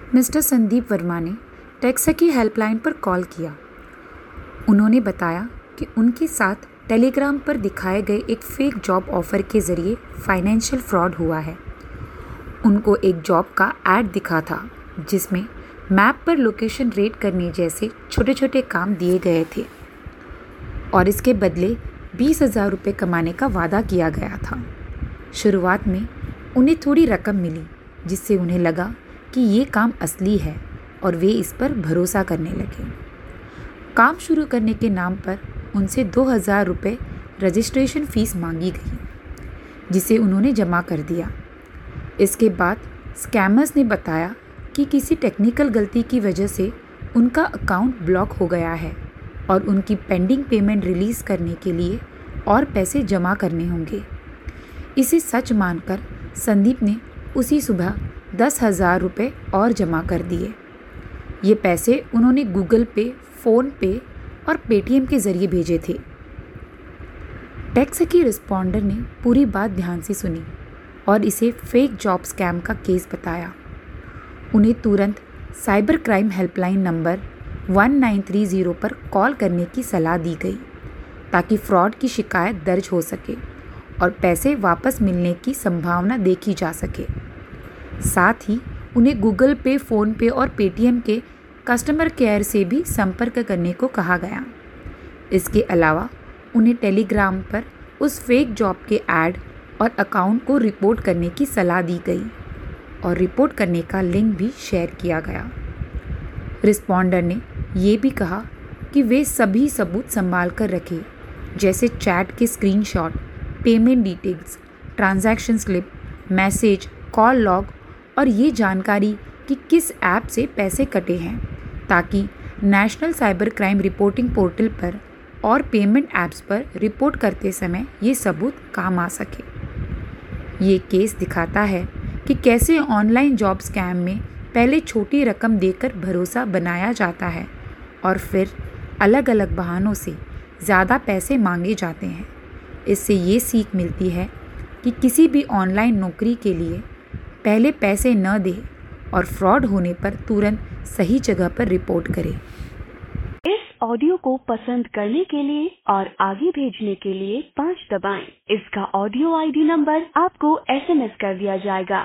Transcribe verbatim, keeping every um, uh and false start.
Mister Sandeep Verma ने टेक्सकी helpline पर call किया। उन्होंने बताया कि उनके साथ टेलीग्राम पर दिखाए गए एक फेक जॉब ऑफर के ज़रिए फाइनेंशियल फ्रॉड हुआ है। उनको एक जॉब का ऐड दिखा था जिसमें मैप पर लोकेशन रेट करने जैसे छोटे छोटे काम दिए गए थे और इसके बदले बीस हज़ार रुपये कमाने का वादा किया गया था। शुरुआत में उन्हें थोड़ी रकम मिली जिससे उन्हें लगा कि ये काम असली है और वे इस पर भरोसा करने लगे। काम शुरू करने के नाम पर उनसे दो हज़ार रुपये रजिस्ट्रेशन फ़ीस मांगी गई जिसे उन्होंने जमा कर दिया। इसके बाद स्कैमर्स ने बताया कि किसी टेक्निकल गलती की वजह से उनका अकाउंट ब्लॉक हो गया है और उनकी पेंडिंग पेमेंट रिलीज़ करने के लिए और पैसे जमा करने होंगे। इसे सच मानकर संदीप ने उसी सुबह दस हज़ार रुपये और जमा कर दिए। ये पैसे उन्होंने गूगल पे, फ़ोन पे और पेटीएम के ज़रिए भेजे थे। टेक्सकी रिस्पॉन्डर ने पूरी बात ध्यान से सुनी और इसे फेक जॉब स्कैम का केस बताया। उन्हें तुरंत cyber crime helpline number one nine three zero पर कॉल करने की सलाह दी गई ताकि फ्रॉड की शिकायत दर्ज हो सके और पैसे वापस मिलने की संभावना देखी जा सके। साथ ही उन्हें गूगल पे, फ़ोन पे और पेटीएम के कस्टमर केयर से भी संपर्क करने को कहा गया। इसके अलावा उन्हें टेलीग्राम पर उस फेक जॉब के ऐड और अकाउंट को रिपोर्ट करने की सलाह दी गई और रिपोर्ट करने का लिंक भी शेयर किया गया। रिस्पॉन्डर ने ये भी कहा कि वे सभी सबूत संभाल कर रखें, जैसे चैट के screenshot, payment details, transaction slip, message, call log और ये जानकारी कि किस ऐप से पैसे कटे हैं, ताकि national cyber crime reporting portal पर और पेमेंट ऐप्स पर रिपोर्ट करते समय ये सबूत काम आ सके। ये केस दिखाता है कि कैसे ऑनलाइन जॉब स्कैम में पहले छोटी रकम देकर भरोसा बनाया जाता है और फिर अलग अलग बहानों से ज़्यादा पैसे मांगे जाते हैं। इससे ये सीख मिलती है कि किसी भी ऑनलाइन नौकरी के लिए पहले पैसे न दें और फ्रॉड होने पर तुरंत सही जगह पर रिपोर्ट करें। इस ऑडियो को पसंद करने के लिए और आगे भेजने के लिए पाँच दबाएं। इसका ऑडियो आईडी नंबर आपको एसएमएस कर दिया जाएगा।